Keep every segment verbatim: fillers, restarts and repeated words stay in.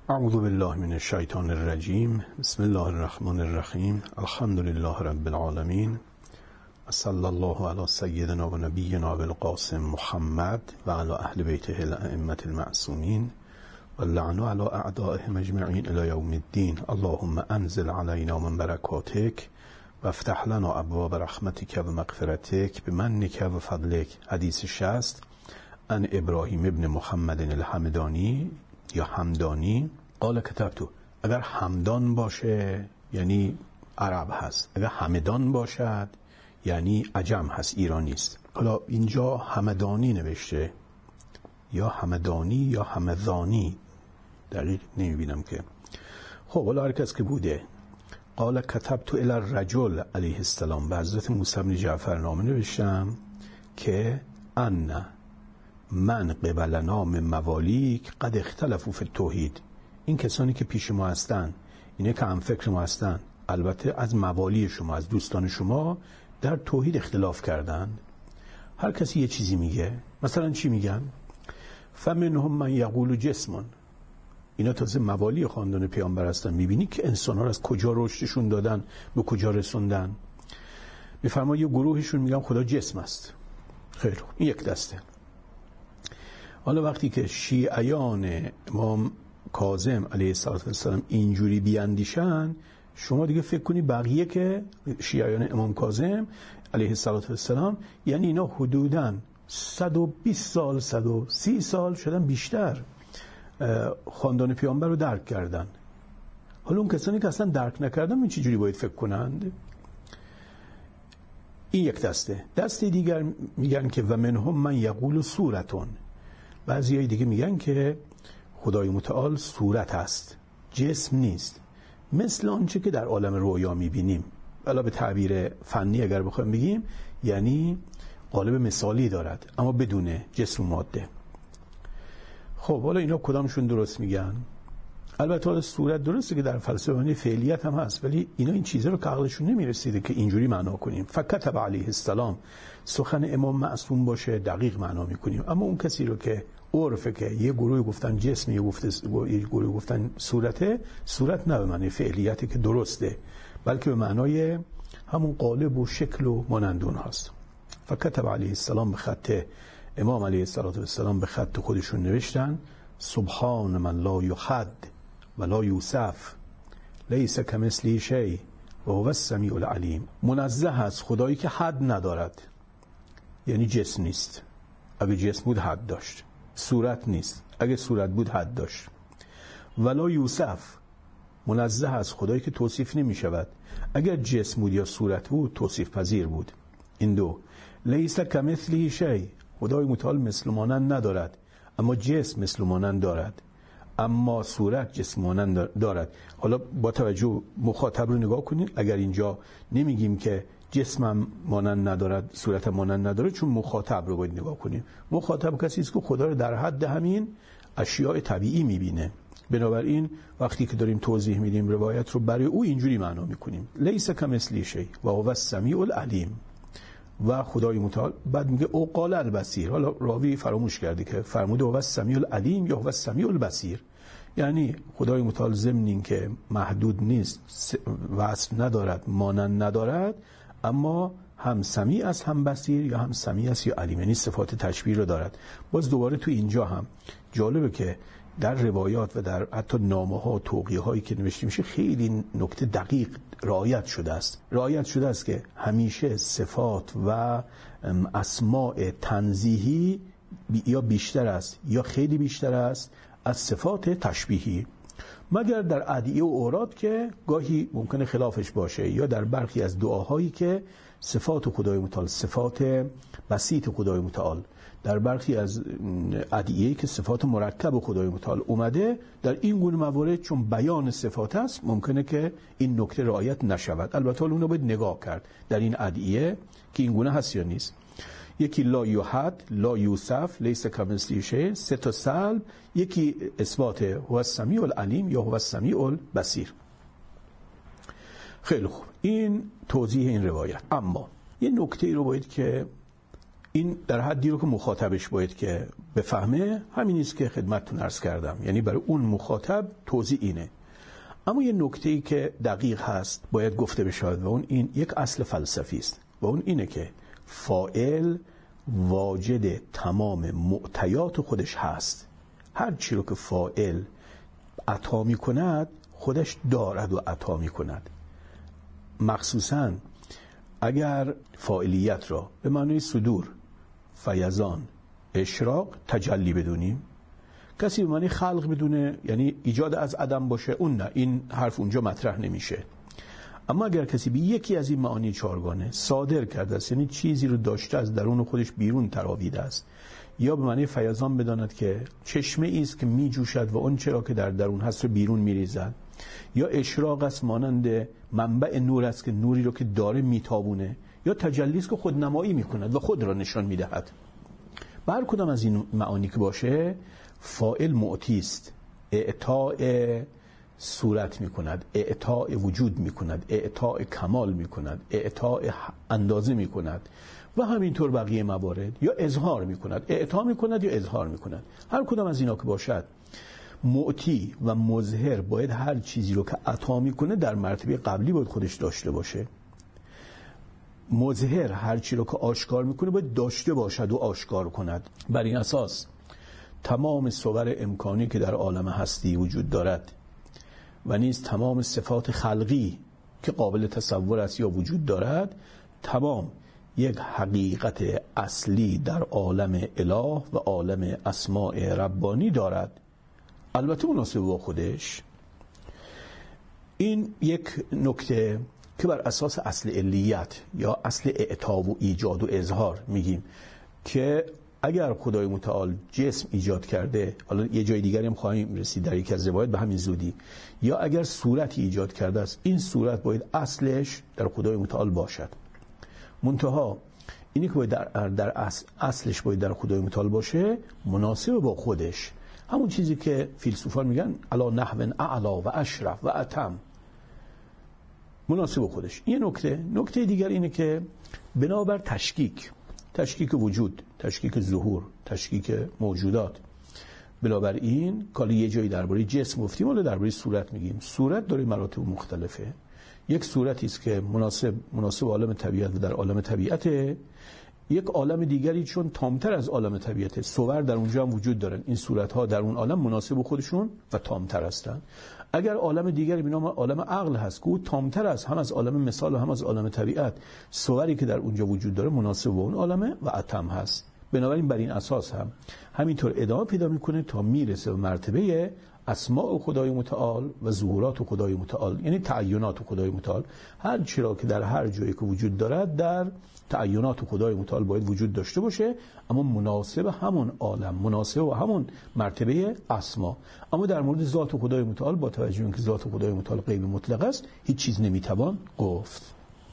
اعوذ بالله من الشیطان الرجیم. بسم الله الرحمن الرحیم. الحمد لله رب العالمین. صلی الله علی سیدنا و نبینا بالقاسم محمد و علی اهل بیته الائمة المعصومین و اللعن علی اعدائهم اجمعین الی یوم الدین. اللهم انزل علینا من برکاتک و افتح لنا ابواب رحمتک و مغفرتک بمنک و فضلک. حدیث شصت عن ابراهیم ابن محمد الحمدانی یا همدانی قال کتبتو. اگر همدان باشه یعنی عرب هست، اگر همدان باشد یعنی عجم هست، ایرانی است. حالا اینجا همدانی نوشته یا همدانی یا همدانی، دقیق نمیبینم که. خب حالا هر کس که بوده. قال کتبتو الی الرجل علیه السلام، به حضرت موسی بن جعفر نامه نوشتم که ان من قبلنا من موالیک قد اختلفوا فی التوحید. این کسانی که پیش ما هستن، اینه که هم فکر ما هستن، البته از موالی شما، از دوستان شما در توحید اختلاف کردند. هر کسی یه چیزی میگه. مثلا چی میگن؟ فمنهم من یقول جسمون. اینا تازه موالی خاندان پیامبر هستن. میبینی که انسان ها از کجا رشدشون دادن، به کجا رسوندن. میفرما یه گروهشون میگن خدا جسم است. خیلی خوب، این یک دسته. حالا وقتی که شیعیان امام کاظم علیه السلام اینجوری بیاندیشن، شما دیگه فکر کنی بقیه که شیعیان امام کاظم علیه السلام، یعنی اینا حدوداً صد و بیست سال صد و سی سال شدن بیشتر خاندان پیامبر رو درک کردن. حالا اون کسانی که اصلا درک نکردن این چه جوری باید فکر کنند؟ این یک دسته. دسته دیگر میگن که و منهم من یقول صورتون. بعضیای دیگه میگن که خدای متعال صورت است، جسم نیست، مثل آنچه که در عالم رویا میبینیم. حالا به تعبیر فنی اگر بخوایم بگیم یعنی قالب مثالی دارد اما بدون جسم و ماده. خب حالا اینا کدامشون درست میگن؟ البته حالا صورت درسته که در فلسفه معنی فعلیت هم هست، ولی اینا این چیزا رو که عقلشون نمیرسیده که اینجوری معنا کنیم. فکتب علیه السلام، سخن امام معصوم باشه دقیق معنا میکنیم. اما اون کسی رو که عرفه که یه گروه گفتن جسم، یه گروه گفتن صورته، صورت نه به معنی فعلیتی که درسته، بلکه به معنای همون قالب و شکل و مانندون هست. فکتب علیه السلام، به خط امام علیه السلام به خط خودشون نوشتن سبحان من لا یحد و لا یوصف لیس کمثله شیء و هو السمیع العلیم. منزه است خدایی که حد ندارد، یعنی جسم نیست. اگه جسم بود حد داشت. صورت نیست، اگه صورت بود حد داشت. ولا یوصف، منزه است خدایی که توصیف نمی شود. اگر جسم بود یا صورت بود توصیف پذیر بود. این دو. لیس کمثله شیء، خدای متعال مثل مانند ندارد، اما جسم مثل مانند دارد، اما صورت جسم مانند دارد. حالا با توجه مخاطب رو نگاه کنید. اگر اینجا نمیگیم که جسمم مانند ندارد، صورتم مانند ندارد، چون مخاطب رو باید نگاه کنیم. مخاطب کسی است که خدا رو در حد همین اشیاء طبیعی میبینه. بنابراین وقتی که داریم توضیح میدیم روایت رو، برای او اینجوری معنا میکنیم لیس کمثله شیء و هو السمیع العلیم. و خدای متعال بعد میگه او قال البصیر. حالا راوی فراموش کرده که فرموده هو السمیع العلیم یا هو السمیع البصیر، یعنی خدای متعال ضمن این که محدود نیست، وصف ندارد، مانند ندارد، اما هم سمیع است هم بصیر، یا هم سمیع است یا علیم، یعنی صفات تشبیه رو دارد. باز دوباره تو اینجا هم جالبه که در روایات و در حتی نامه ها و توقیه هایی که نوشته میشه خیلی نکته دقیق رعایت شده است. رعایت شده است که همیشه صفات و اسماء تنزیهی یا بیشتر است یا خیلی بیشتر است از صفات تشبیهی، مگر در ادعیه و اوراد که گاهی ممکنه خلافش باشه، یا در برخی از دعاهایی که صفات خدای متعال، صفات بسیط خدای متعال، در برخی از ادعیه‌ای که صفات مرکب خدای متعال اومده، در این گونه موارد چون بیان صفات است ممکنه که این نکته رعایت نشود. البته اون رو باید نگاه کرد در این ادعیه که این گونه هست یا نیست. یکی لا یحد، لا یوصف، لیس کمثله شیء، سه تا سلب، یکی اثبات هو السمیع العلیم یا هو السمیع البصیر. خیلی خوب، این توضیح این روایت. اما یه نکته ای رو باید که این در حدی رو که مخاطبش باید که بفهمه، همین است که خدمتتون عرض کردم. یعنی برای اون مخاطب توضیح اینه. اما یه نکته‌ای که دقیق هست باید گفته بشه و اون این یک اصل فلسفی است و اون اینه که فاعل واجد تمام معطیات خودش هست. هر چی رو که فاعل عطا می کند خودش دارد و عطا می کند. مخصوصاً اگر فاعلیت را به معنی صدور، فیضان، اشراق، تجلی بدونیم، کسی به معنی خلق بدونه یعنی ایجاد از عدم باشه، اون نه، این حرف اونجا مطرح نمیشه. اما اگر کسی به یکی از این معانی چهارگانه صادر کرده است، یعنی چیزی رو داشته از درون خودش بیرون تراویده است، یا به معنی فیضان بداند که چشمه ای است که می جوشد و اون چرا که در درون هست رو بیرون می ریزد، یا اشراق است مانند منبع نور است که نوری رو که داره میتابونه، یا تجلی است که خودنمایی میکند و خود را نشان میدهد. هر کدام از این معانی که باشه فاعل معطی است، اعطاء صورت میکند، اعطاء وجود میکند، اعطاء کمال میکند، اعطاء اندازه میکند و همینطور بقیه موارد، یا اظهار میکند، اعطا میکند یا اظهار میکند. هر کدام از اینا که باشد معطی و مظهر باید هر چیزی رو که عطا میکنه در مرتبه قبلی باید خودش داشته باشه. مظهر هر چیزی رو که آشکار میکنه باید داشته باشد و آشکار کند. بر این اساس تمام صور امکانی که در عالم هستی وجود دارد و نیز تمام صفات خلقی که قابل تصور است یا وجود دارد، تمام یک حقیقت اصلی در عالم اله و عالم اسماء ربانی دارد، البته مناسب با خودش. این یک نکته که بر اساس اصل علیت یا اصل اعطا و ایجاد و اظهار میگیم که اگر خدای متعال جسم ایجاد کرده، حالا یه جای دیگری هم خواهیم رسید در یک از روایات به همین زودی، یا اگر صورتی ایجاد کرده است، این صورت باید اصلش در خدای متعال باشد. منتها اینی که باید در, در اصل اصلش باید در خدای متعال باشه مناسب با خودش، همون چیزی که فیلسوفان میگن علا نحو اعلا و اشرف و اتم، مناسب با خودش. این نکته. نکته دیگر اینه که بنابر تشکیک، تشکیک وجود، تشکیک ظهور، تشکیک موجودات، بنابراین کالی یه جایی درباره جسم گفتیم، ولی درباره صورت میگیم. صورت داره مراتب مختلفه. یک صورتی است که مناسب مناسب عالم طبیعت و در عالم طبیعته، یک عالم دیگری چون تامتر از عالم طبیعته، صور در اونجا هم وجود دارن، این صورت‌ها در اون عالم مناسب خودشون و تامتر هستن. اگر عالم دیگری به نام عالم عقل هست که تامتر است هم از عالم مثال و هم از عالم طبیعت، صوری که در اونجا وجود داره مناسب با اون عالمه و اتم هست. بنابراین بر این اساس هم همینطور ادامه پیدا میکنه تا میرسه به مرتبه اسماء خدای متعال و ظهورات خدای متعال، یعنی تعینات خدای متعال. هر چرا که در هر جایی که وجود دارد در تعینات خدای متعال باید وجود داشته باشه، اما مناسب همون عالم، مناسب و همون مرتبه اسما. اما در مورد ذات خدای متعال با توجه اینکه ذات خدای متعال غیب مطلق است، هیچ چیز نمیتوان گفت.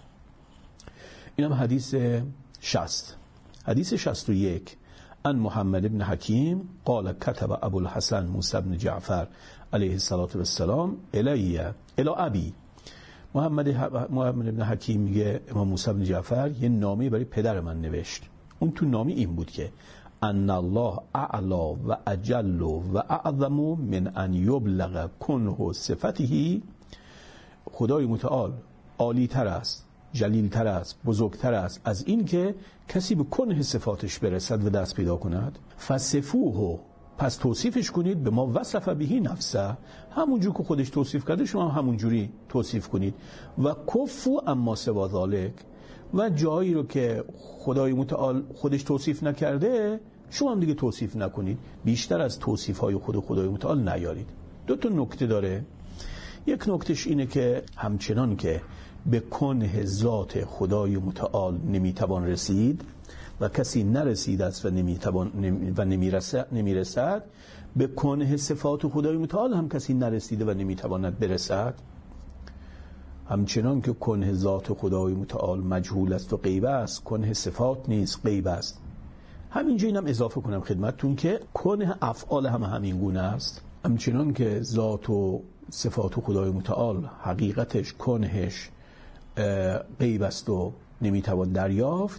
اینم حدیث شصت. حدیث شصت و یک: ان محمد بن حکیم قال كتب ابو الحسن موسی بن جعفر علیه الصلاة والسلام الیه الی ابی. محمد محمد بن حکیم میگه امام موسی بن جعفر یه نامه برای پدر من نوشت. اون تو نامه این بود که ان الله اعلا و اجل و اعظم من ان یبلغ کنه صفته. خدای متعال عالی تر است، جلیل تر است، بزرگتر است از این که کسی به کنه صفاتش برسد و دست پیدا کند. فصفوه، پس توصیفش کنید به ما وصف بهی نفسه، همونجور که خودش توصیف کرده شما هم همونجوری توصیف کنید. و کفو اما سوا ذالک، و جایی رو که خدای متعال خودش توصیف نکرده شما هم دیگه توصیف نکنید، بیشتر از توصیف های خود خدای متعال نیارید. دو تا نکته داره. یک نکتهش اینه که همچنان که به کنه ذات خدای متعال نمیتوان رسید و کسی نرسید است و نمیتوان و نمیرسد نمیرسد، به کنه صفات خدای متعال هم کسی نرسیده و نمیتواند برسد. همچنان که کنه ذات خدای متعال مجهول است و غیب است، کنه صفات نیز غیب است. همینجا اینم اضافه کنم خدمتتون که کنه افعال هم همین گونه است. همچنان که ذات و صفات خدای متعال حقیقتش کنهش غیب است و نمیتوان دریافت،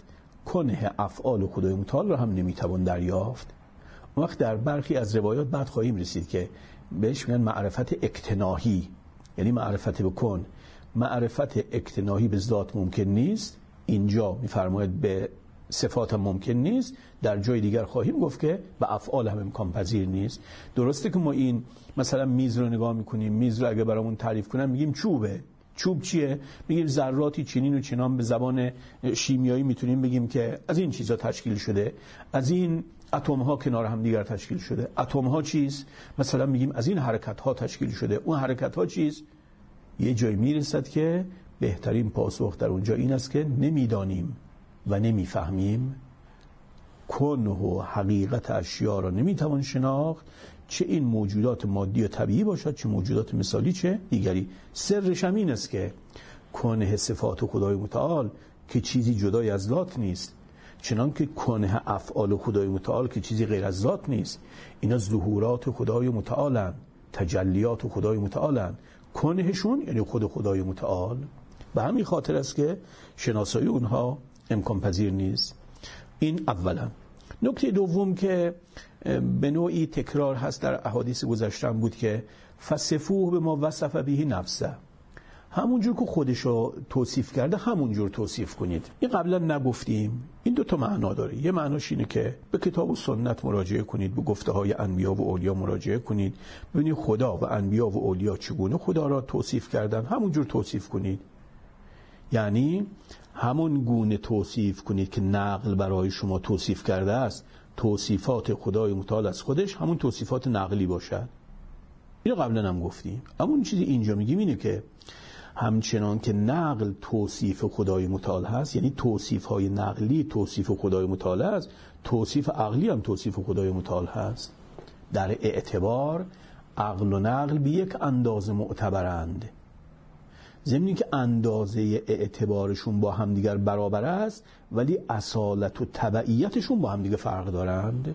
کنه افعال خدای متعال را هم نمیتوان دریافت. وقت در برخی از روایات بعد خواهیم رسید که بهش میگن معرفت اکتناهی، یعنی معرفت بکن. معرفت اکتناهی به ذات ممکن نیست، اینجا میفرماید به صفات هم ممکن نیست، در جای دیگر خواهیم گفت که به افعال هم امکان پذیر نیست. درسته که ما این مثلا میز رو نگاه میکنیم، میز رو اگه برامون تعریف کنن میگیم چوبه. چوب چیه؟ میگیم ذراتی چنین و چنان، به زبان شیمیایی میتونیم بگیم که از این چیزا تشکیل شده، از این اتم ها کنار هم دیگر تشکیل شده. اتم ها چیست؟ مثلا میگیم از این حرکت ها تشکیل شده. اون حرکت ها چیست؟ یه جایی میرسد که بهترین پاسخ در اونجا این است که نمیدانیم و نمیفهمیم. کنه و حقیقت اشیا را نمیتوان شناخت، چه این موجودات مادی و طبیعی باشد چه موجودات مثالی چه دیگری. سرش هم این است که کنه صفات خدای متعال که چیزی جدای از ذات نیست، چنان که کنه افعال خدای متعال که چیزی غیر از ذات نیست. اینا ظهورات خدای متعالن، تجلیات خدای متعالن. کنهشون یعنی خود خدای متعال. به همین خاطر است که شناسایی اونها امکان پذیر نیست. این اولا. نکته دوم که به نوعی تکرار هست در احادیث گذشته بود که فصفوه به ما وصف به نفسه، همونجور که خودشو توصیف کرده همونجور توصیف کنید. این قبلا نگفتیم. این دو تا معنا داره. یه معناش اینه که به کتاب و سنت مراجعه کنید، به گفته های انبیا و اولیا مراجعه کنید، ببینید خدا و انبیا و اولیا چگونه خدا را توصیف کردن، همونجور توصیف کنید. یعنی همون گونه توصیف کنید که نقل برای شما توصیف کرده است. توصیفات خدای متعال از خودش همون توصیفات نقلی باشد. اینو قبلا هم گفتیم. اما اون چیزی اینجا میگیم اینه که همچنان که نقل توصیف خدای متعال هست، یعنی توصیف های نقلی توصیف خدای متعال هست، توصیف عقلی هم توصیف خدای متعال هست. در اعتبار عقل و نقل به یک اندازه معتبرند، ضمن که اندازه اعتبارشون با همدیگر برابر است، ولی اصالت و تبعیتشون با همدیگر فرق دارند.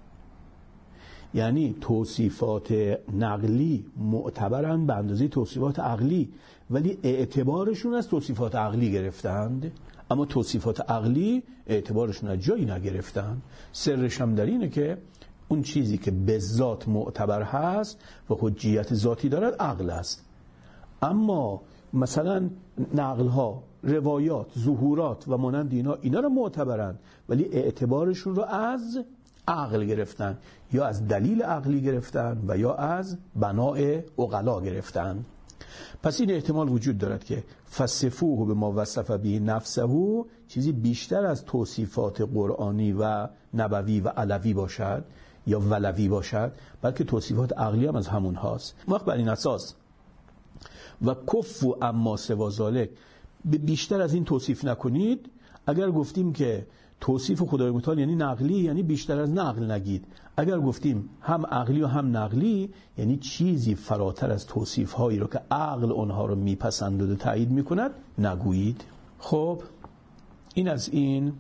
یعنی توصیفات نقلی معتبرند به اندازه توصیفات عقلی، ولی اعتبارشون از توصیفات عقلی گرفتند، اما توصیفات عقلی اعتبارشون از جایی نگرفتند. سرش هم در اینه که اون چیزی که به ذات معتبر هست و حجیت ذاتی دارد عقل است. اما مثلا نقل ها، روایات، ظهورات و مانند اینا اینا رو معتبرند، ولی اعتبارشون رو از عقل گرفتن، یا از دلیل عقلی گرفتن و یا از بناء عقلا گرفتن. پس این احتمال وجود دارد که فصفوه به ما وصف به نفسه چیزی بیشتر از توصیفات قرآنی و نبوی و علوی باشد یا ولوی باشد، بلکه توصیفات عقلی هم از همون هاست. وقت بر این اساس و کفو اما سوا ذالک، به بیشتر از این توصیف نکنید. اگر گفتیم که توصیف خدای متعال یعنی نقلی، یعنی بیشتر از نقل نگید. اگر گفتیم هم عقلی و هم نقلی، یعنی چیزی فراتر از توصیف هایی رو که عقل اونها رو میپسندد و تایید میکند نگویید. خب این از این.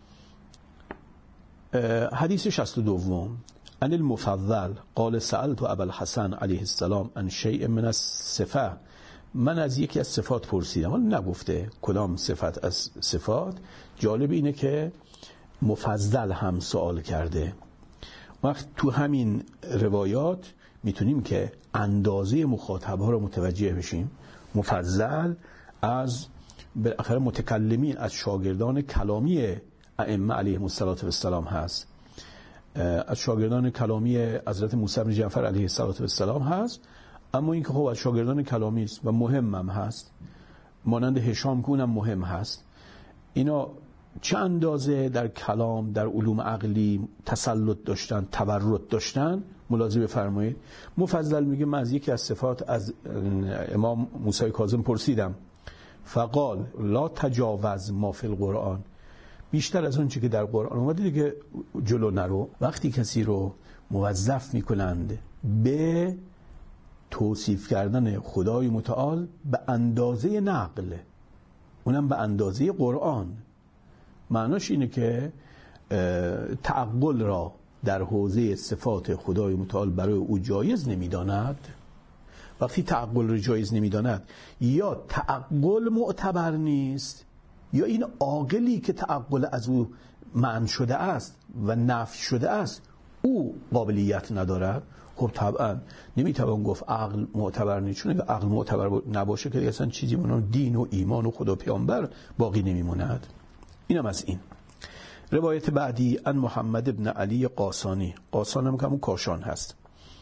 حدیث شصت و دوم. ان المفضل قال سألت ابا الحسن علیه السلام عن شیء من الصفه، من از یکی از صفات پرسیدم. ولی نگفته کدام صفت از صفات. جالب اینه که مفضل هم سوال کرده. وقت تو همین روایات میتونیم که اندازه مخاطب ها رو متوجه بشیم. مفضل از بالاخره متکلمین، از شاگردان کلامی ائمه علیهم السلام هست، از شاگردان کلامی حضرت موسی بن جعفر علیه السلام هست. اما این که خب از شاگردان کلامی است و مهم هم هست، مانند هشام که اونم مهم هست. اینا چه اندازه در کلام، در علوم عقلی تسلط داشتن، تورط داشتن، ملاحظه بفرمایید. مفضل میگه من از یکی از صفات از امام موسی کاظم پرسیدم، فقال لا تجاوز ما فی القرآن، بیشتر از اون چی که در قرآن اومده دیگه جلو نرو. وقتی کسی رو موظف میکنند به توصیف کردن خدای متعال به اندازه نقل، اونم به اندازه قرآن، معناش اینه که تعقل را در حوزه صفات خدای متعال برای او جایز نمیداند. وقتی تعقل را جایز نمیداند، یا تعقل معتبر نیست، یا این عاقلی که تعقل از او منع شده است و نفی شده است او قابلیت ندارد؟ خب طبعا نمیتوان گفت عقل معتبر نیست، چون اگه عقل معتبر نباشه که اصلا چیزی به دین و ایمان و خدا پیامبر باقی نمیموند. اینم از این. روایت بعدی ان محمد ابن علی قاسانی، قاسان هم که همون کاشان هست،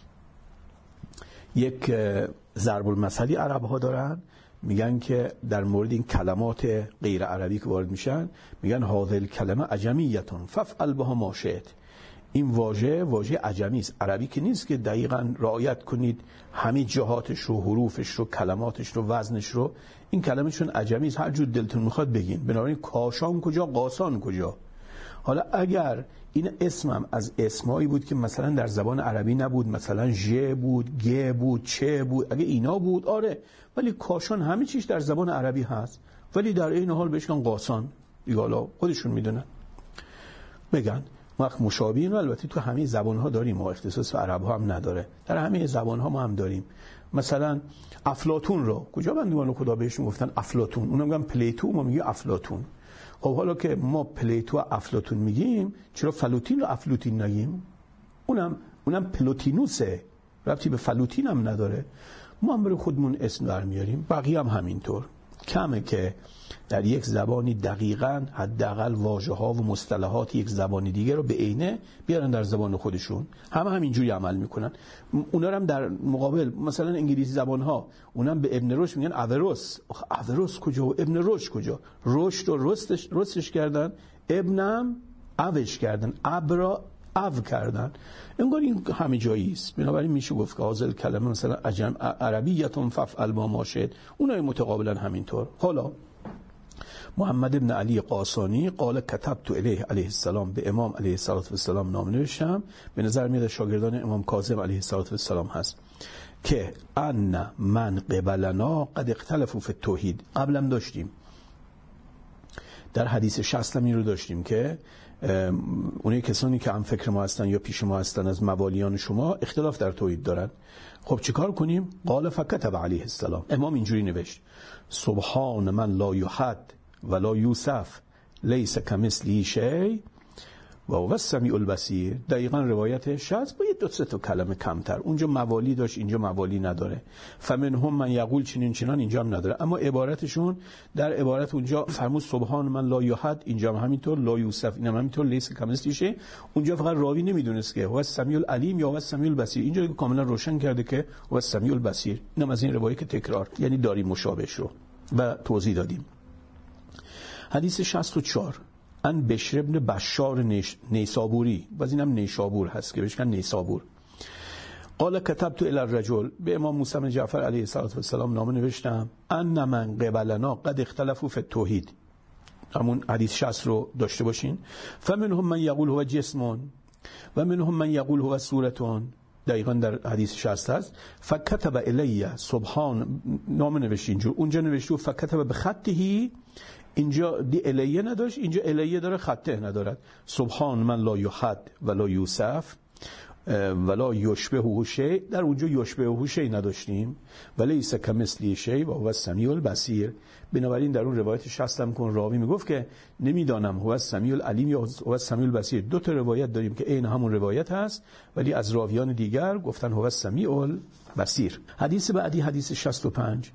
یک ضرب المثلی عرب ها دارن، میگن که در مورد این کلمات غیر عربی که وارد میشن میگن هذه الکلمه عجمیتون فافعل بها ما شئت. این واژه واژه عجمی است، عربی که نیست که دقیقاً رعایت کنید همه جهاتش رو، حروفش رو، کلماتش رو، وزنش رو. این کلمه چون عجمی است هر جور دلتون میخواد بگین. بنابراین کاشان کجا، قاسان کجا؟ حالا اگر این اسمم از اسمایی بود که مثلا در زبان عربی نبود، مثلا ژ بود، گ بود، چ بود، اگه اینا بود آره، ولی کاشان همه چیش در زبان عربی هست، ولی در این حال بهش میگن قاسان. دیگه حالا خودشون میدونن بگن. وقت مشابهین رو البته تو همه زبان‌ها داریم، ما اختصاص به عرب‌ها هم نداره، در همه زبان‌ها ما هم داریم. مثلا افلاطون رو کجا بندگان خدا بهش میگفتن افلاطون، اونم میگن پلیتو، ما میگیم افلاطون. خب حالا که ما پلیتو و افلاطون میگیم، چرا فلوتین و افلوتین نگیم؟ اونم اونم پلوتینوسه، ربطی به فلوتین هم نداره. ما هم برای خودمون اسم در میاریم، بقیه هم همینطور. کمه که در یک زبانی دقیقاً حداقل واژه‌ها و مصطلحات یک زبانی دیگه رو به عینه بیارن در زبان خودشون. همه همینجوری عمل میکنن. اونا هم در مقابل مثلا انگلیسی زبان‌ها اونم به ابن رشد میگن اورس. اورس کجا و ابن رشد کجا؟ رشد و رستش رستش کردن، ابنم اوش کردن، ابرا او کردن. انگار این همه جایی است. بنابراین میشه گفت که حاصل کلمه مثلا عجم عربیتون فافعل با ما شئت، اونای متقابلا همینطور. حالا محمد ابن علی قاسانی قال کتبت الیه علیه السلام، به امام علیه السلام نامه نوشتم. به نظر میاد شاگردان امام کاظم علیه السلام هست که ان من قبلنا قد اختلفوا فی التوحید. قبلم داشتیم در حدیث شصت این رو داشتیم که اونایی کسانی که هم فکر ما هستن یا پیش ما هستن از موالیان شما اختلاف در توحید دارن. خب چیکار کنیم؟ قال فکتب علیه السلام، امام اینجوری نوشت سبحان من لا یحد ولا یوصف لیس کمثله شیء و هو السمیع البصیر. دقیقاً روایتش هست با یه دو سه تا کلمه کمتر. اونجا موالی داشت، اینجا موالی نداره. فمنهم من یقول چنین چنان، اینجا هم نداره. اما عبارتشون در عبارت اونجا فرمود سبحان من لا یحد، اینجا هم همینطور، لا یوصف اینم همینطور، لیس کمثله شیء. اونجا فقط راوی نمیدونست که هو السمیع العلیم یا هو السمیع البصیر. اینجا کاملا روشن کرده که هو السمیع البصیر. اینم از این روایت که تکرار، یعنی داریم مشابهش رو و توضیح دادیم. حدیث شصت و چهار ان بشر ابن بشار نیسابوری، باز اینم نیشابور هست که بهش میگن نیسابور. قال کتبت الی الرجل، به امام موسی بن جعفر علیه السلام نامه نوشتم ان من قبلنا قد اختلفوا فی التوحید. همون حدیث شصت رو داشته باشین. فمنهم من یقول هو جسم و منهم من یقول هو صورت. دقیقاً در حدیث شصت هست. فکتب الی سبحان، نامه نوشت اینجور، اونجا نوشته فکتب بخطه، اینجا دی الیه نداشت، اینجا الیه داره، خطه ندارد. سبحان من لا یحد ولا یوصف ولا یشبهه شیء، در اونجا یشبهه شیء نداشتیم. ولیس کمثله شیء و هو السمیع البصیر. بنابراین در اون روایت شصت هم کن راوی میگفت که نمیدانم هو السمیع العلیم یا هو السمیع البصیر. دو تا روایت داریم که عین همون روایت هست، ولی از راویان دیگر گفتن هو السمیع البصیر. حدیث بعدی حدیث شصت و پنج.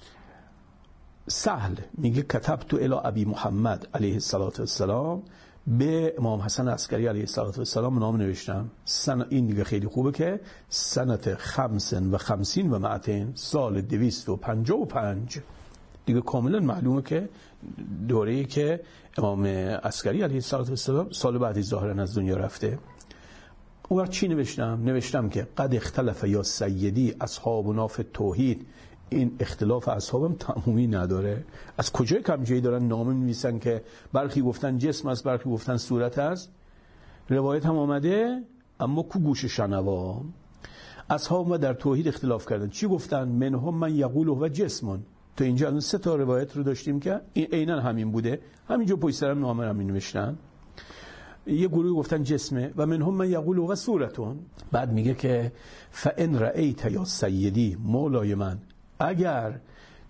سهل میگه کتبت الی ابی محمد علیه السلام، به امام حسن عسکری علیه السلام نامه نوشتم. سن این دیگه خیلی خوبه که سنت خمسن و خمسین و معتین، سال دویست و پنجاه و پنج. دیگه کاملا معلومه که دوره‌ای که امام عسکری علیه السلام سال بعدی ظاهرا از دنیا رفته. اون وقت چی نوشتم؟ نوشتم که قد اختلف یا سیدی اصحابنا فی التوحید. این اختلاف اصحابم تمومی نداره. از کجای کم جایی دارن نامه می‌نویسن که برخی گفتن جسم است، برخی گفتن صورت است. روایت هم آمده، اما کو گوش شنوا. اصحاب ما در توحید اختلاف کردن. چی گفتن؟ منهم من یقول هو جسم. تو اینجا الان سه تا روایت رو داشتیم که این عیناً همین بوده. همینجا پشت سرم نامه رو می‌نوشتن. یه گروه گفتن جسمه و منهم من یقول هو صورتون. بعد میگه که فان رأیت یا سیدی مولای من، اگر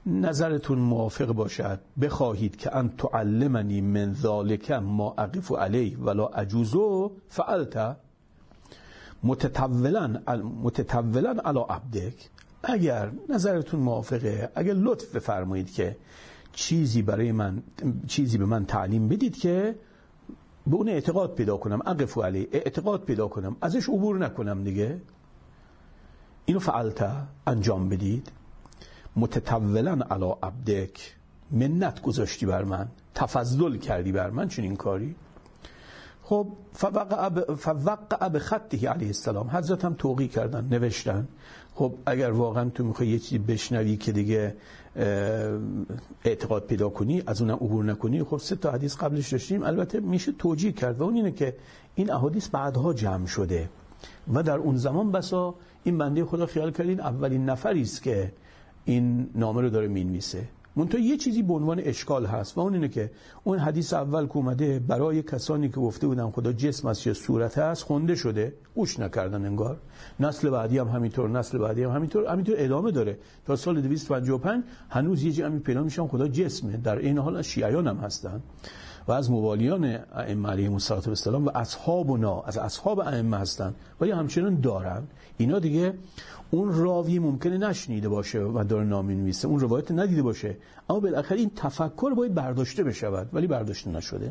نظرتون موافق باشد بخواهید که ان تعلمنی من ذالک ما اقف علیه ولا اجوزو فعلت متطولا متطولا علی عبدک. اگر نظرتون موافقه، اگر لطف بفرمایید که چیزی برای من چیزی به من تعلیم بدید که به اون اعتقاد پیدا کنم، اقف علیه اعتقاد پیدا کنم، ازش عبور نکنم دیگه، اینو فعلت انجام بدید. متطولا علی عبدک، منت گذاشتی بر من، تفضل کردی بر من چنین کاری. خب فوقع بخطه علیه السلام، حضرت هم توقیع کردن، نوشتن. خب اگر واقعا تو میخوای یه چیزی بشنوی که دیگه اعتقاد پیدا کنی، از اونم عبور نکنی، خب سه تا حدیث قبلش داشتیم، البته میشه توجیه کرد و اون اینه که این احادیث بعدها جمع شده و در اون زمان بسا این بنده خدا خیال کردین اولین نفری است که این نامه رو داره مینویسه. منتها یه چیزی به عنوان اشکال هست و اون اینه که اون حدیث اول که اومده برای کسانی که گفته بودن خدا جسم است یا صورت است خونده شده، گوش نکردن انگار. نسل بعدی هم همینطور، نسل بعدی هم همینطور، همینطور ادامه داره تا سال دویست و پنجاه و پنج هنوز یه جایی پیدا میشن خدا جسمه. در این حال از شیعیان هم هستن و از موالیان ائمه علیهم السلام و اصحابنا از اصحاب ائمه هستن ولی همچنان دارن. اینا دیگه اون راوی ممکنه نشنیده باشه و داره نام می‌نویسه، اون روایت ندیده باشه، اما بالاخره این تفکر باید برداشته بشود ولی برداشته نشده.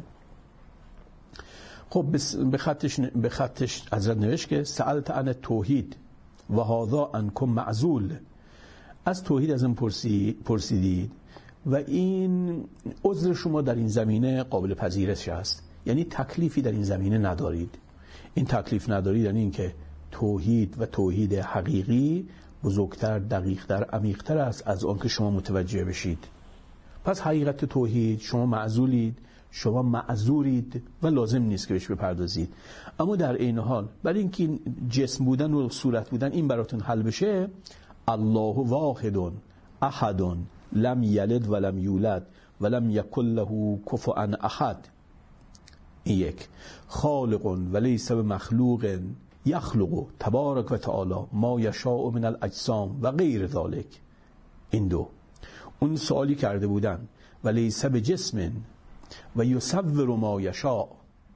خب به خطش به خطش حضرت نوشت که سألت عن توحید و هذا عنکم معزول، از توحید از این پرسیدید و این عذر شما در این زمینه قابل پذیرش است، یعنی تکلیفی در این زمینه ندارید. این تکلیف ندارید یعنی این که توحید و توحید حقیقی بزرگتر، دقیقتر، عمیقتر است از آن که شما متوجه بشید. پس حقیقت توحید شما معزولید، شما معذورید و لازم نیست که بهش بپردازید. اما در این حال برای اینکه جسم بودن و صورت بودن این براتون حل بشه، الله واحد احد لم یلد ولم یولد ولم یکن له کفوا احد، این یک. خالق ولیس بمخلوق یخلق تبارک و تعالی ما یشاء من الاجسام و غیر ذلک، این دو. اون سوالی کرده بودن ولیس بجسم و یصور ما یشاء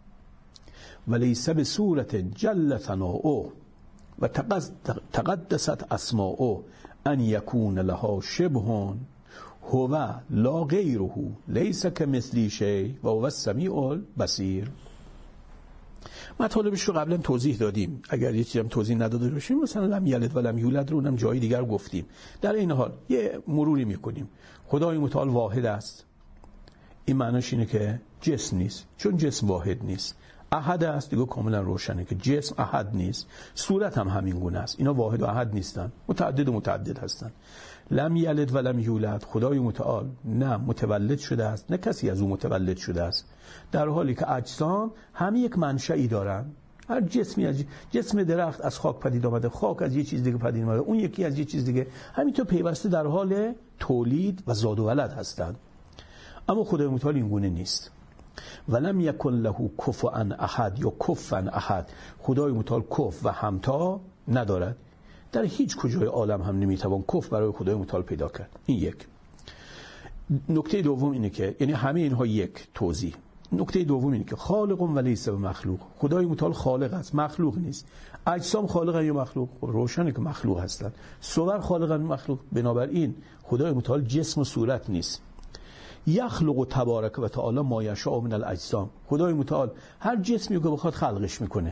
ولیس بصورت جل ثناؤه و تقدست اسماؤه ان یکون لها شبه هو لا غیره لیس کمثلی شیء و هو السمیع البصیر. مطالبش رو قبلا توضیح دادیم، اگر یه چیزی هم توضیح نداده باشیم مثلا لم یلد و لم یولد رو اونم جای دیگر گفتیم. در این حال یه مروری میکنیم. خدای متعال واحد است، این معناش اینه که جسم نیست، چون جسم واحد نیست. احد است، دیگه کاملا روشنه که جسم احد نیست. صورت هم همین گونه است، اینا واحد و احد نیستن، متعدد و متعدد هستن. لم یلد و لم یولد، خدای متعال نه متولد شده است نه کسی از او متولد شده است، در حالی که اجسام هم یک منشئی دارن. هر جسمی از جسم درخت از خاک پدید آمده، خاک از یه چیز دیگه پدید آمده، اون یکی از یه چیز دیگه، همینطور پیوسته در حال تولید و زاد و ولد هستند. اما خدای متعال این گونه نیست. ولم یکن له کفوا احد یا کفوا احد، خدای متعال کف و همتا ندارد. در هیچ کجای عالم هم نمیتوان کف برای خدای متعال پیدا کرد. این یک. نکته دوم اینه که یعنی همه اینها یک توضیح. نکته دوم اینه که خالق و لیس بمخلوق، خدای متعال خالق است، مخلوق نیست. اجسام خالقن یا مخلوق؟ روشنه که مخلوق هستند. صور خالقن مخلوق، بنابراین خدای متعال جسم و صورت نیست. یخلق تبارک و تعالی ما یشاء من الاجسام، خدای متعال هر جسمی که بخواد خلقش میکنه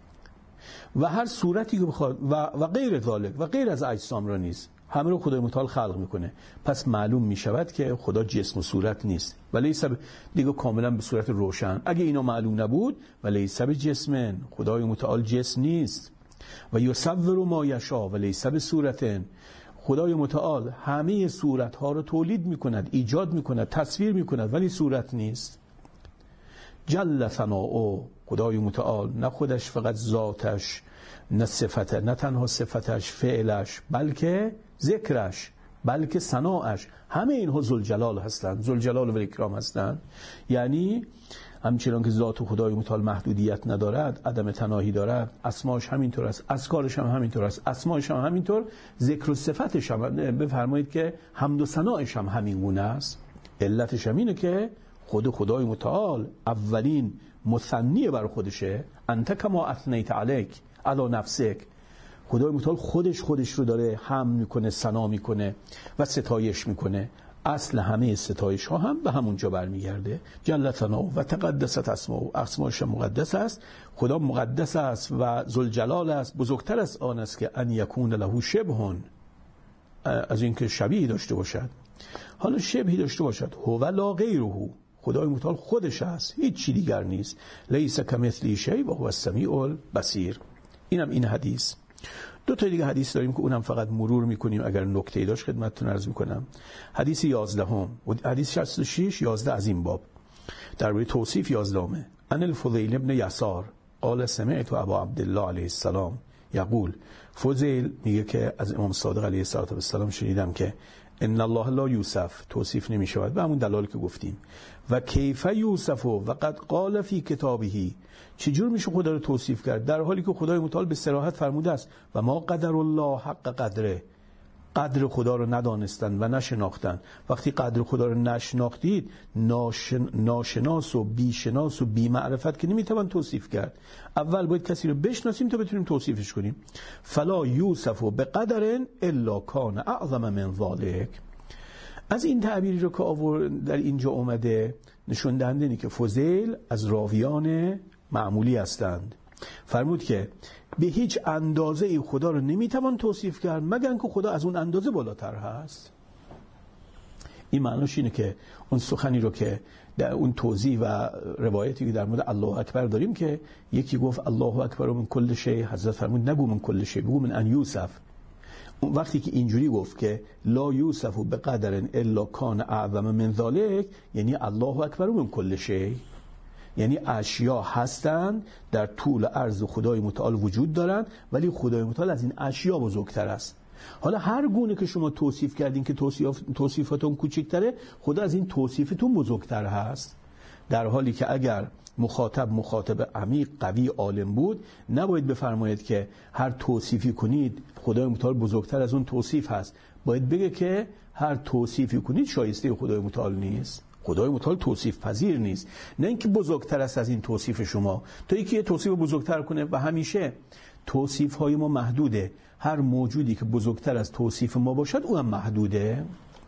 و هر صورتی که بخواد و و غیر ذالک و غیر از اجسام را نیست، همه رو خدای متعال خلق میکنه. پس معلوم میشود که خدا جسم و صورت نیست، ولی سب دیگه کاملا به صورت روشن. اگه اینا معلوم نبود ولی سب جسمن، خدای متعال جسم نیست. و یصور ما یشاء ولی سب صورتن، خدای متعال همه صورت ها رو تولید میکند، ایجاد میکند، تصویر میکند، ولی صورت نیست. جل ثناؤه، خدای متعال نه خودش فقط ذاتش، نه صفت، نه تنها صفتش، فعلش، بلکه ذکرش، بلکه ثناش همه اینها ذوالجلال هستند، ذوالجلال و الاکرام هستند. یعنی همچنان که ذات خدای متعال محدودیت ندارد، عدم تناهی دارد، اسماش همینطور است، اذکارش هم همینطور است، اسماش هم همینطور، ذکر و صفتش هم بفرمایید که حمد و ثنایش هم همین گونه است. علتش هم اینه که خود خدای متعال اولین مثنی بر خودشه، انت کما اثنیت علیک علی نفسک. خدای متعال خودش خودش رو داره حمد میکنه، ثنا میکنه و ستایش میکنه. اصل همه ستایش ها هم به همونجا برمیگرده. جل ثناؤه و تقدست اسماؤه، اسماش مقدس است، خدا مقدس است و ذوالجلال است، بزرگتر از آن است که ان یکون له شبه، از اینکه شبیه داشته باشد. حالا شبهی داشته باشد، هو لا غیره، خدای متعال خودش است، هیچ چی دیگر نیست. لیس کمثله شیء و هو السمیع البصیر. اینم این حدیث. دو تا دیگه حدیث داریم که اونم فقط مرور میکنیم، اگر نکته‌ای داشت خدمتتون عرض میکنم. حدیث یازدهم و حدیث شصت و شش یازده از این باب درباره توصیف یازدهمه. ان الفضیل ابن یسار قال سمعت ابا عبدالله علیه السلام یقول، فضیل میگه که از امام صادق علیه السلام شنیدم که ان الله لا یوصف، توصیف نمیشود به همون دلایلی که گفتیم. و کیف یوصف و قد قال فی کتابه، چجور میشه خدا رو توصیف کرد در حالی که خدای متعال به صراحت فرموده است و ما قدر الله حق قدره، قدر خدا رو ندانستن و نشناختن. وقتی قدر خدا رو نشناختید، ناشن... ناشناس و بیشناس و بی معرفت که نمیتوان توصیف کرد. اول باید کسی رو بشناسیم تا بتونیم توصیفش کنیم. فلا یوصف به قدر الا کان اعظم من ذلک. از این تعبیری رو که آور در اینجا اومده نشون دهنده اینه که فضیل از راویان معمولی هستند. فرمود که به هیچ اندازه ای خدا رو نمیتوان توصیف کرد مگر اینکه خدا از اون اندازه بالاتر هست. این معناش اینه که اون سخنی رو که در اون توضیح و روایتی که در مورد الله اکبر داریم که یکی گفت الله اکبر من کل شیء، حضرت فرمود نگو من کل شیء، بگو من ان یوصف. اون وقتی که اینجوری گفت که لا یوصف بقدر الا کان اعظم من ذلک، یعنی الله اکبر من کل شیء، یعنی اشیا هستند در طول عرض خدای متعال وجود دارند ولی خدای متعال از این اشیا بزرگتر است. حالا هر گونه که شما توصیف کردین که توصیف توصیفاتون کوچکتره، خدا از این توصیفتون بزرگتر هست. در حالی که اگر مخاطب مخاطب عمیق قوی عالم بود، نباید بفرمایید که هر توصیفی کنید خدای متعال بزرگتر از اون توصیف هست. باید بگه که هر توصیفی کنید شایسته خدای متعال نیست. خدای متعال توصیف پذیر نیست، نه اینکه بزرگتر است از این توصیف شما. تا یکی یه توصیف بزرگتر کنه و همیشه توصیف های ما محدوده، هر موجودی که بزرگتر از توصیف ما باشد او هم محدوده.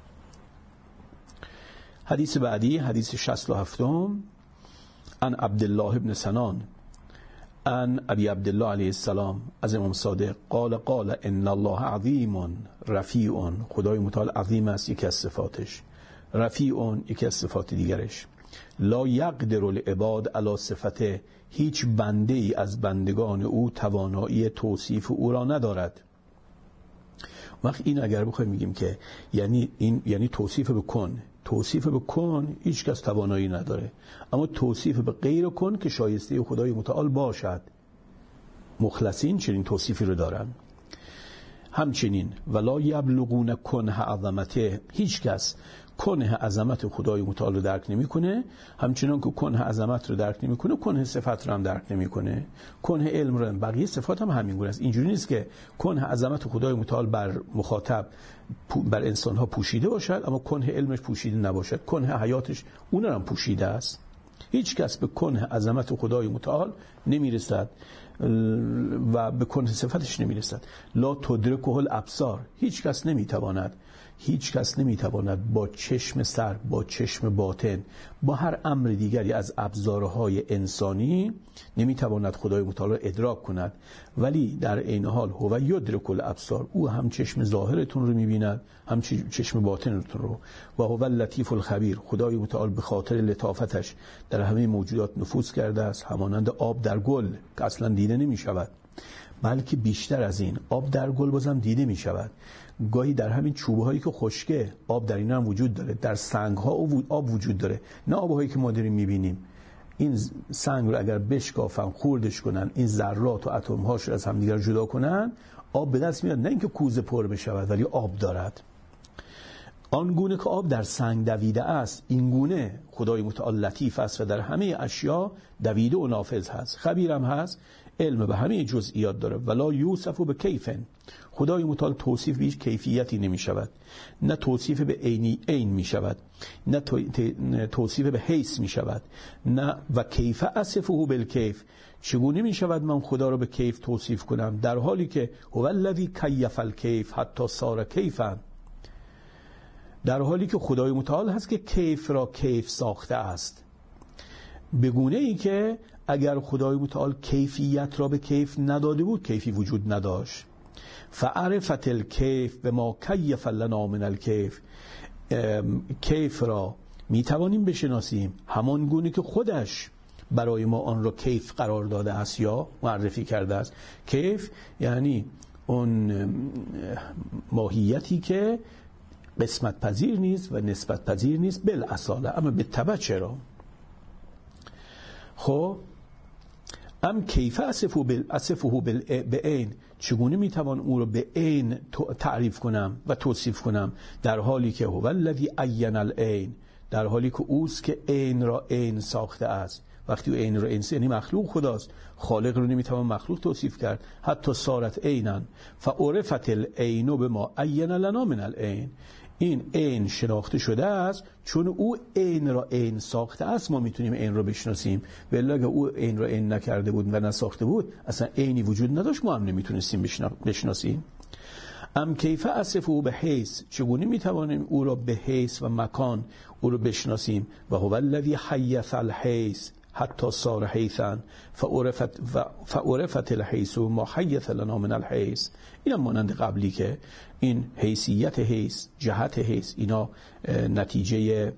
حدیث بعدی حدیث شصت و هفت ان عبدالله ابن سنان ان ابی عبدالله علیه السلام از امام صادق قال قال ان الله عظیم رفیع، خدای متعال عظیم است، یکی از صفاتش، رفیع یکی از صفات دیگرش. لا یقدر العباد علی صفته، هیچ بنده ای از بندگان او توانایی توصیف او را ندارد. وقت این اگر بخوایم میگیم که یعنی این یعنی توصیف به کن، توصیف به کن هیچ کس توانایی نداره، اما توصیف به غیر کن که شایسته خدای متعال باشد، مخلصین چنین توصیفی رو دارن. همچنین ولا یبلغون کنه عظمته، هیچ کس کنه عظمت خدای متعال رو درک نمیکنه، همچنان که کنه عظمت رو درک نمیکنه کنه صفت رو هم درک نمیکنه، کنه علم رو، بقیه صفات هم همین گونه است. اینجوری نیست که کنه عظمت خدای متعال بر مخاطب بر انسان ها پوشیده باشد اما کنه علمش پوشیده نباشد، کنه حیاتش اون هم پوشیده است. هیچ کس به کنه عظمت خدای متعال نمیرسد و به کنه صفتش نمیرسد. لا تدرکه الابصار، هیچ کس نمیتواند هیچ کس نمیتواند با چشم سر، با چشم باطن، با هر امر دیگری از ابزارهای انسانی نمیتواند خدای متعال را ادراک کند، ولی در این حال هو یدرک الابصار، او هم چشم ظاهرتون رو میبیند هم چشم باطنتون رو. و هو اللطیف الخبیر، خدای متعال به خاطر لطافتش در همه موجودات نفوذ کرده است، همانند آب در گل که اصلا دیده نمیشود، بلکه بیشتر از این، آب در گل بازم دیده می شود. گاهی در همین چوبه هایی که خشکه آب در این هم وجود داره، در سنگ ها آب وجود داره، نه آب هایی که ما داریم می بینیم. این سنگ رو اگر بشکافن، خوردش کنن، این ذرات و اتم هاش رو از هم دیگر جدا کنن، آب به دست میاد، نه اینکه کوزه پر بشود ولی آب دارد. آنگونه که آب در سنگ دویده است، این گونه خدای متعال لطیف است و در همه اشیا دویده و نافذ هست، خبیرم هست، علم به همه جزئیات داره. ولا یوصف به کیفن، خدای متعال توصیف به هیچ کیفیتی نمی شود، نه توصیف به عینی عین می شود، نه توصیف به حیث می شود، نه و کیف اصفه بالکیف، چگونه می شود من خدا رو به کیف توصیف کنم، در حالی که هو الذی کیف الکیف حتی صار کیفا، در حالی که خدای متعال هست که کیف را کیف ساخته است، به گونه ای که اگر خدای متعال کیفیت را به کیف نداده بود کیفی وجود نداشت. فعرفت الکیف به ما کیف لنا من الکیف، کیف را می توانیم بشناسیم همان گونه که خودش برای ما آن را کیف قرار داده است یا معرفی کرده است. کیف یعنی اون ماهیتی که قسمت پذیر نیست و نسبت پذیر نیست بالاصاله، اما به تبع چرا. خب ام کیف اصفه بال اصفه به عین، چگونه میتوان او رو به عین تعریف کنم و توصیف کنم، در حالی که هو الذی عین العین، در حالی که اوست که عین را عین ساخته است. وقتی او عین را عین یعنی مخلوق خداست، خالق رو نمیتوان مخلوق توصیف کرد. حتی صارت عینا فعرفت العین بما عین لنا من العین، این عین شناخته شده است چون او عین را عین ساخته است ما میتونیم عین را بشناسیم، ولی اگه او عین را عین نکرده بود و نساخته بود اصلا عینی وجود نداشت، ما هم نمیتونستیم بشناسیم. ام کیف اصفه به حیث، چگونه میتوانیم او را به حیث و مکان او را بشناسیم. و هو الذی حیث الحیث حتی صار حیثا فعرفت فعرفت الحیث ما حیث لنا من الحیث. اینا مانند قبلی که این حیثیت حیث، جهت حیث، اینا نتیجه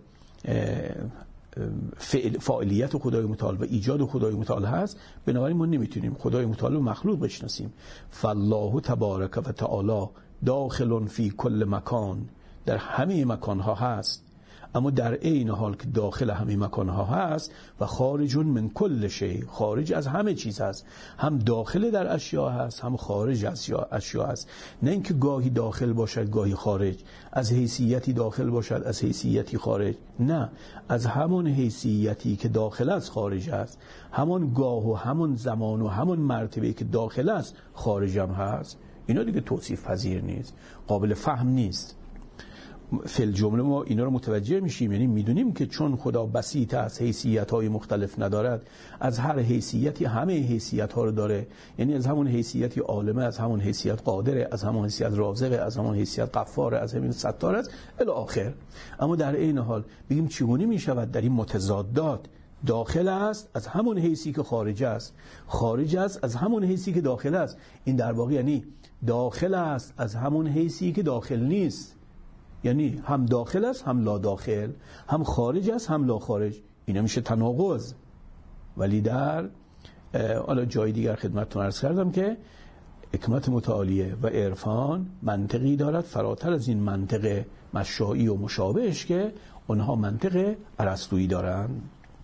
فاعلیت خدای متعال و ایجاد خدای متعال هست، بنابراین ما نمیتونیم خدای متعال رو مخلوق بشناسیم. فالله تبارک و تعالی داخل فی کل مکان، در همه مکانها هست، اما در عین حال که داخل همه مکانها هست و خارج من کل شیء، خارج از همه چیز هست، هم داخل در اشیاء هست هم خارج از اشیاء هست. نه اینکه گاهی داخل باشد گاهی خارج، از حیثیتی داخل باشد از حیثیتی خارج، نه، از همون حیثیتی که داخل است خارج است، همون گاه و همون زمان و همون مرتبه که داخل است خارج هم هست. اینا دیگه توصیف پذیر نیست، قابل فهم نیست. فل جمله ما اینا رو متوجه میشیم، یعنی میدونیم که چون خدا بسیط است، حیثیت‌های مختلف ندارد، از هر حیثیتی همه حیثیت‌ها رو داره، یعنی از همون حیثیتی عالمه، از همون حیثیت قادره، از همون حیثیت رازقه، از همون حیثیت غفاره، از همین ستار است الی آخر. اما در عین حال بگیم چگونه میشود در این متضادات داخل است از همون حیثی که خارج است، خارج است از همون حیثی که داخل است. این در واقع یعنی داخل است از همون حیثی که داخل نیست، یعنی هم داخل است هم لا داخل، هم خارج است هم لا خارج. اینا میشه تناقض. ولی در حالا جای دیگر خدمتتون عرض کردم که حکمت متعالیه و عرفان منطقی دارد فراتر از این منطق مشائی و مشابهش که اونها منطق ارسطویی دارند.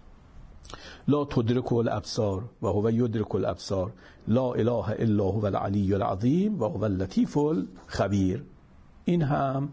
لا تدرک الابصار و هو یدرک الابصار، لا اله الا هو العلی العظیم و هو اللطیف الخبیر. این هم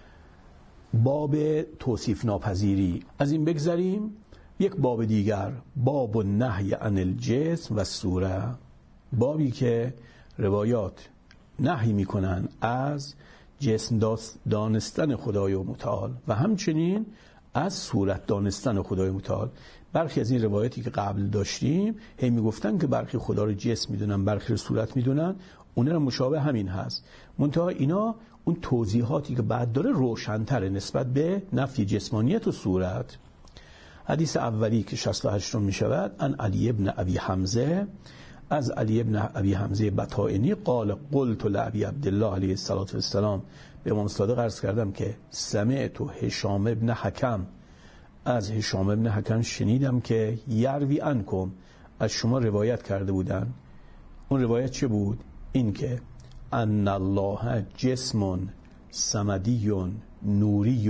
باب توصیف ناپذیری. از این بگذریم یک باب دیگر، باب النهی عن الجسم و صوره، بابی که روایات نهی میکنن از جسم دانستن خدای متعال و همچنین از صورت دانستن خدای متعال. برخی از این روایاتی که قبل داشتیم هی میگفتن که برخی خدا رو جسم میدونن برخی رو صورت میدونن، اون هم مشابه همین هست، منتها اینا اون توضیحاتی که بعد داره روشن‌تره نسبت به نفی جسمانیت و صورت. حدیث اولی که شصت و هشت می شود، ان علی ابن ابی حمزه، از علی ابن ابی حمزه بطائنی قال قلت لابی عبدالله علیه الصلاة والسلام، به امام صادق عرض کردم که سمعت هشام ابن حکم، از هشام ابن حکم شنیدم که یروی عنکم، از شما روایت کرده بودن. اون روایت چه بود؟ این که ان الله جسم صمدی نوری،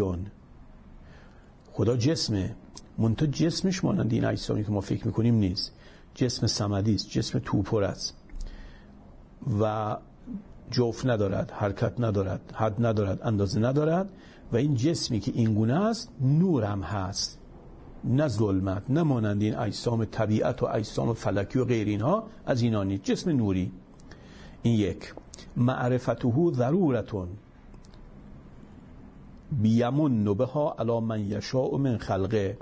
خدا جسمه، منتها جسمش مانند این اجسامی که ما فکر میکنیم نیست، جسم صمدی است، جسم توپر است و جوف ندارد، حرکت ندارد، حد ندارد، اندازه ندارد و این جسمی که این گونه است نورم هست، نه ظلمت، نه مانند این اجسام طبیعت و اجسام فلکی و غیر اینها، از اینا نیست، جسم نوری. این یک. معرفته ضرورتون بیمن بها علی من یشاء من خلقه.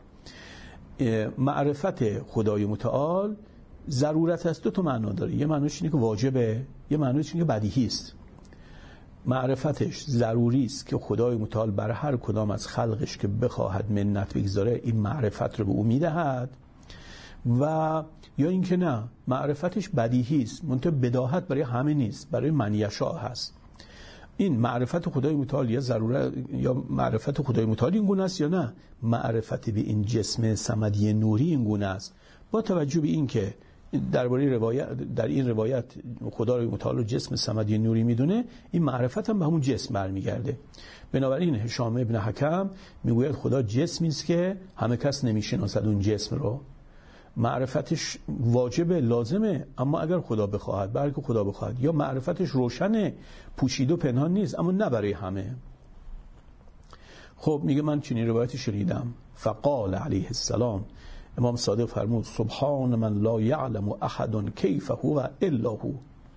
معرفت خدای متعال ضرورت است، دو تا معنا داره. یه معنیش اینه که واجبه، یه معنیش اینه که بدیهی است. معرفتش ضروری است که خدای متعال برای هر کدام از خلقش که بخواهد منت بگذاره این معرفت رو به او میدهد، و یا اینکه نه، معرفتش بدیهی است، منتها بداهت برای همه نیست، برای من یشاء هست. این معرفت خدای متعال یا ضرورت یا معرفت خدای متعال این گونه است یا نه، معرفت به این جسم صمدی نوری این گونه است. با توجه به این که درباره روایت در این روایت خدای متعال رو جسم صمدی نوری میدونه، این معرفت هم به همون جسم برمیگرده. بنابراین هشام ابن حکم میگوید خدا جسمی است که همه کس نمیشناسد اون جسم رو. معرفتش واجبه، لازمه، اما اگر خدا بخواهد، بلکه خدا بخواهد، یا معرفتش روشنه، پوشیده و پنهان نیست، اما نه برای همه. خب میگه من چنین روایتی شنیدم. فقال علیه السلام، امام صادق فرمود سبحان من لا یعلم احد کیف هو الا هو.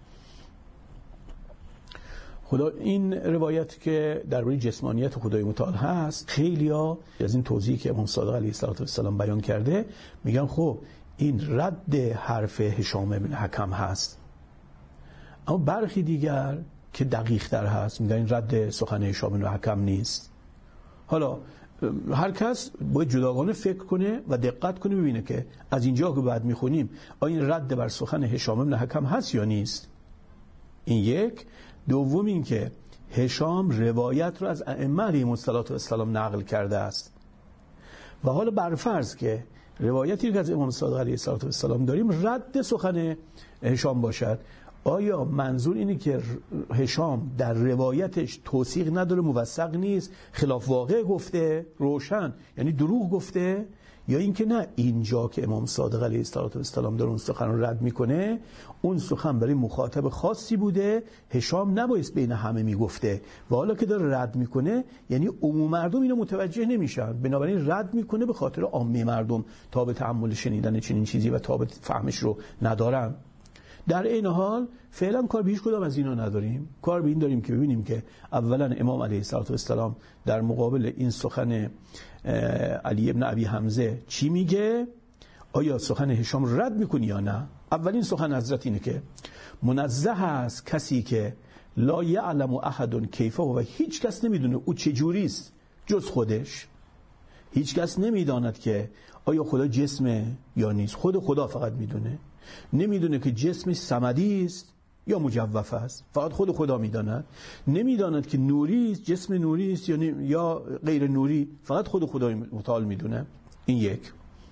خدا این روایت که درباره جسمانیت خدای متعال هست، خیلیا از این توضیحی که امام صادق علیه السلام بیان کرده میگن خب این رد حرف هشام بن حکم هست. اما برخی دیگر که دقیق تر هست میگن این رد سخن هشام بن حکم نیست. حالا هر کس باید جداگانه فکر کنه و دقت کنه ببینه که از اینجا که بعد میخونیم آیا این رد بر سخن هشام بن حکم هست یا نیست. این یک. دوم این که هشام روایت رو از ائمه علیهم السلام نقل کرده است و حالا برفرض که روایتی که از امام صادق علیه السلام داریم رد سخن هشام باشد، آیا منظور اینه که هشام در روایتش توثیق نداره، موثق نیست، خلاف واقع گفته، روشن یعنی دروغ گفته، یا اینکه نه اینجا که امام صادق علیه السلام داره اون سخن رو رد میکنه اون سخن برای مخاطب خاصی بوده، هشام نبایست بین همه میگفته و حالا که داره رد میکنه یعنی عموم مردم اینو متوجه نمیشن، بنابراین رد میکنه به خاطر عامه مردم تا به تحمل شنیدن چنین چیزی و تا به فهمش رو ندارن. در این حال فعلا کار به هیچ کدام از اینا نداریم، کار به این داریم که ببینیم که اولا امام علیه السلام در مقابل این سخن علی ابن ابی حمزه چی میگه، آیا سخن هشام رد میکنی یا نه. اولین سخن حضرت اینه که منزه است کسی که لا یعلم احد کیفه و هیچ کس نمیدونه او چجوری است جز خودش. هیچ کس نمیداند که آیا خدا جسمه یا نیست، خود خدا فقط میدونه. نمیدونه که جسمش صمدی است یا مجوف است، فقط خود خدا میداند. نمیداند که نوری است، جسم نوری است یا یا غیر نوری، فقط خود خدا متعال میدونه. این یک.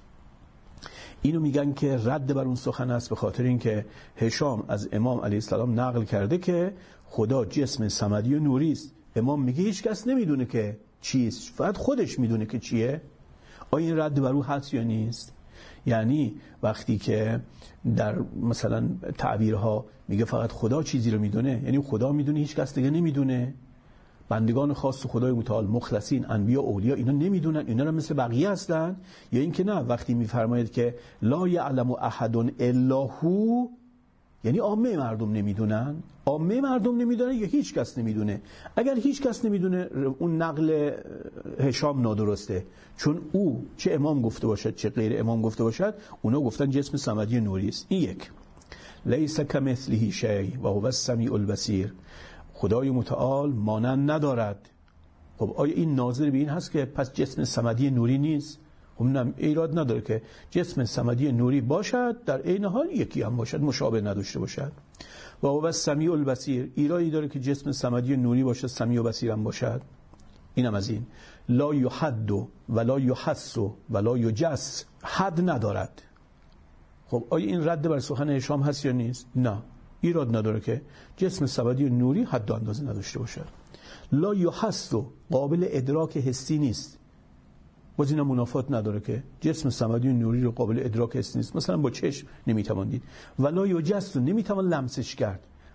اینو میگن که رد بر اون سخن است، به خاطر اینکه هشام از امام علیه السلام نقل کرده که خدا جسم صمدی و نوری است. امام میگه هیچ کس نمیدونه که چیست، فقط خودش میدونه که چیه. آیا این رد بر او هست یا نیست؟ یعنی وقتی که در مثلا تعبیرها میگه فقط خدا چیزی رو میدونه، یعنی خدا میدونه هیچ کس دیگه نمیدونه. بندگان خاص خدای متعال، مخلصین، انبیا، اولیا اینا نمیدونن، اینا رو مثل بقیه هستن. یا اینکه نه، وقتی میفرماید که لا یعلم احد الا هو، یعنی عامه مردم نمیدونن. عامه مردم نمیدونن یا هیچ کس نمیدونه. اگر هیچ کس نمیدونه اون نقل هشام نادرسته، چون او چه امام گفته باشد چه غیر امام گفته باشد اونا گفتن جسم صمدی نوری است. این یک. لیس کمثله شیء و هو السمیع البصیر. خدای متعال مانند ندارد. خب آیا این ناظر به این هست که پس جسم صمدی نوری نیست؟ خب نه، ایراد نداره که جسم صمدی نوری باشد، در عین حال یکی هم باشد، مشابه نداشته باشد. و هو السمیع البصیر، ایرادی داره که جسم صمدی نوری باشد، سمیع و بصیر هم باشد. اینم از این. لا یحد و لا یحس و لا یجس، حد ندارد. خب آیا این رد بر سخن هشام هست یا نیست؟ نه، ایراد نداره که جسم صمدی نوری حد و اندازه نداشته باشد. لا یحس، قابل ادراک حسی نیست. باز اینا منافات نداره که جسم صمدی نوری رو قابل ادراک حسی نیست، مثلا با چشم نمیتوان دید. ولا یجس، نمیتوان لمسش کرد.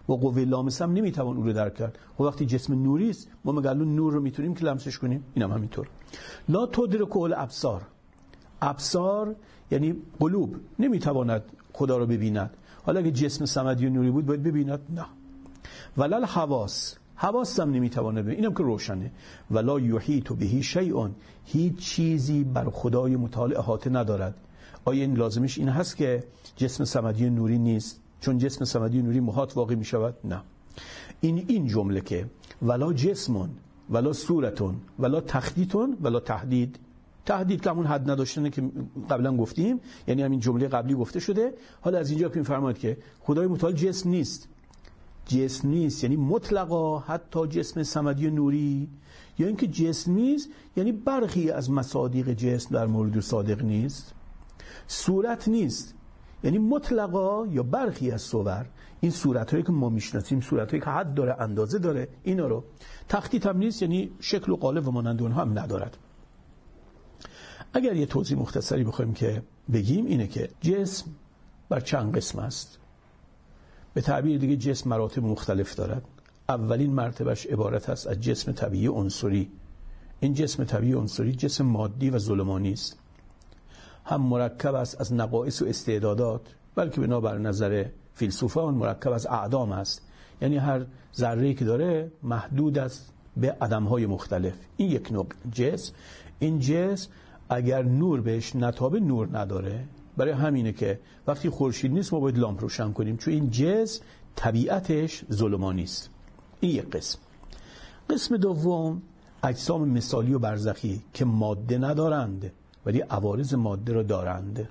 و قوه لامسه هم نمیتوان او رو درک کرد. و وقتی جسم نوری است ما مگه الان نور رو میتونیم که لمسش کنیم؟ اینم هم همینطور. لا تدرک الابصار، ابصار یعنی قلوب نمیتواند خدا رو ببیند. حالا اگه جسم صمدی و نوری بود باید ببیند؟ نه. ولا الحواس، حواس هم نمیتونه ببینه، اینم که روشنه. ولا یحیط به شیء، هیچ چیزی بر خدای متعال احاطه ندارد. آیا این لازمش این هست که جسم صمدی و نوری نیست چون جسم صمدی و نوری محاط واقع می شود؟ نه. این این جمله که ولا جسمون ولا صورتون ولا تخدیتون ولا تهدید، تهدید که همون حد نداشتنه که قبلا گفتیم، یعنی همین جمله قبلی گفته شده. حالا از اینجا که می‌فرماید که خدای متعال جسم نیست، جسم نیست یعنی مطلقا حتی جسم صمدی و نوری، یا اینکه جسم نیست یعنی برخی از مصادیق جسم در مورد صادق نیست. صورت نیست یعنی مطلقا یا برخی از صور، این صورت‌هایی که ما میشناسیم، صورت‌هایی که حد داره، اندازه داره، اینا رو. تخطیط هم نیست یعنی شکل و قالب و مانند اونها هم ندارد. اگر یه توضیح مختصری بخوایم که بگیم اینه که جسم بر چند قسم است. به تعبیر دیگه جسم مراتب مختلف دارد. اولین مرتبهش عبارت است از جسم طبیعی عنصری. این جسم طبیعی عنصری جسم مادی و ظلمانی است. هم مرکب است از نقائص و استعدادات، بلکه بنابر نظر فیلسوفان مرکب از اعدام است، یعنی هر ذره‌ای که داره محدود است به عدم‌های مختلف. این یک نوع جسم. این جسم اگر نور بهش نتابه نور نداره، برای همینه که وقتی خورشید نیست ما باید لامپ روشن کنیم، چون این جسم طبیعتش ظلمانی است. این یک قسم. قسم دوم اجسام مثالی و برزخی که ماده ندارند ولی عوارض ماده را دارند.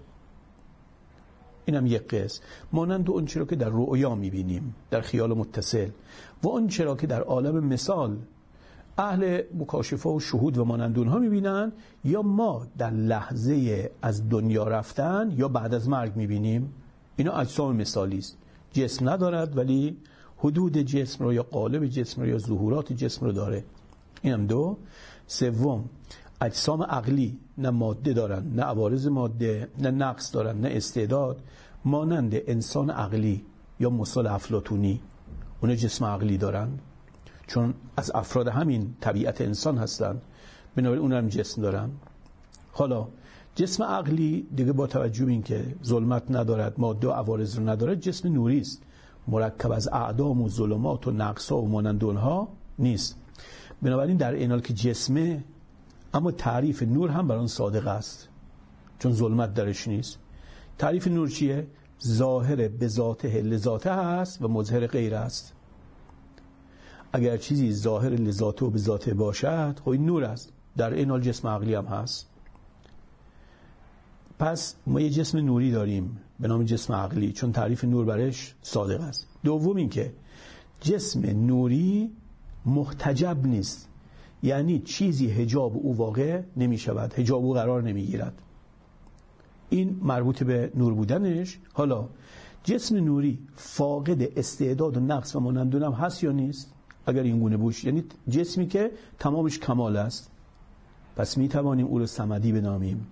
اینم یک قسم، مانند اون چرا که در رؤیا میبینیم، در خیال متصل، و اون چرا که در عالم مثال اهل مکاشفه و شهود و مانند اونها میبینن، یا ما در لحظه از دنیا رفتن یا بعد از مرگ میبینیم. اینا اجسام مثالی است، جسم ندارد ولی حدود جسم رو یا قالب جسم رو یا ظهورات جسم رو داره. اینم دو. سوم اجسام عقلی، نه ماده دارن، نه عوارض ماده، نه نقص دارن، نه استعداد، مانند انسان عقلی یا مثال افلاطونی. اونا جسم عقلی دارن چون از افراد همین طبیعت انسان هستن، بنابراین اونها هم جسم دارن. حالا جسم عقلی دیگه با توجه به این که ظلمت ندارد، ماده و عوارض رو ندارد، جسم نوری است، مرکب از اعدام و ظلمات و نقص‌ها و مانند اونها نیست. بنابراین در این حال که جسمه، اما تعریف نور هم بر آن صادق است چون ظلمت درش نیست. تعریف نور چیه؟ ظاهر به ذاته لذاته هست و مظهر غیر است. اگر چیزی ظاهر لذاته و به ذاته باشد خب این نور است. در این حال جسم عقلی هم هست. پس ما یه جسم نوری داریم به نام جسم عقلی چون تعریف نور برش صادق است. دوم این که جسم نوری محتجب نیست، یعنی چیزی حجاب او واقع نمی شود، حجاب او قرار نمی گیرد. این مربوط به نور بودنش. حالا جسم نوری فاقد استعداد و نقص و مانند اونم هست یا نیست؟ اگر این گونه باشه یعنی جسمی که تمامش کمال است، پس می توانیم او رو صمدی بنامیم.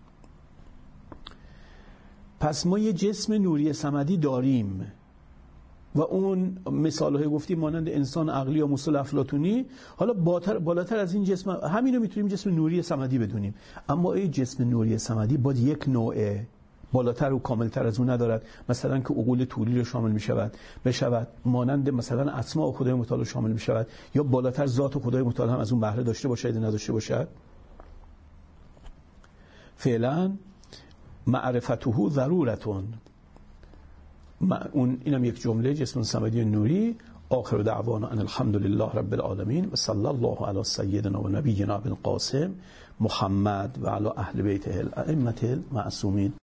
پس ما یه جسم نوری صمدی داریم و اون مثال‌های گفتیم مانند انسان عقلی یا مثال افلاطونی. حالا بالاتر بالاتر از این جسم همین رو میتونیم جسم نوری صمدی بدونیم. اما این جسم نوری صمدی باید یک نوع بالاتر و کاملتر از اون ندارد، مثلا که عقول طولی رو شامل میشود بشود، مانند مثلا اسماء خدای متعال رو شامل میشود، یا بالاتر ذات خدای متعال هم از اون بهره داشته باشد یا نداشته باشد. فعلا معرفته ضرورتون. اون اینم یک جمله جسم صمدی نوری. آخر دعوانا ان الحمد لله رب العالمین و صلی الله علی سیدنا و نبینا ابوالقاسم محمد و علی اهل بیته الائمه المعصومین.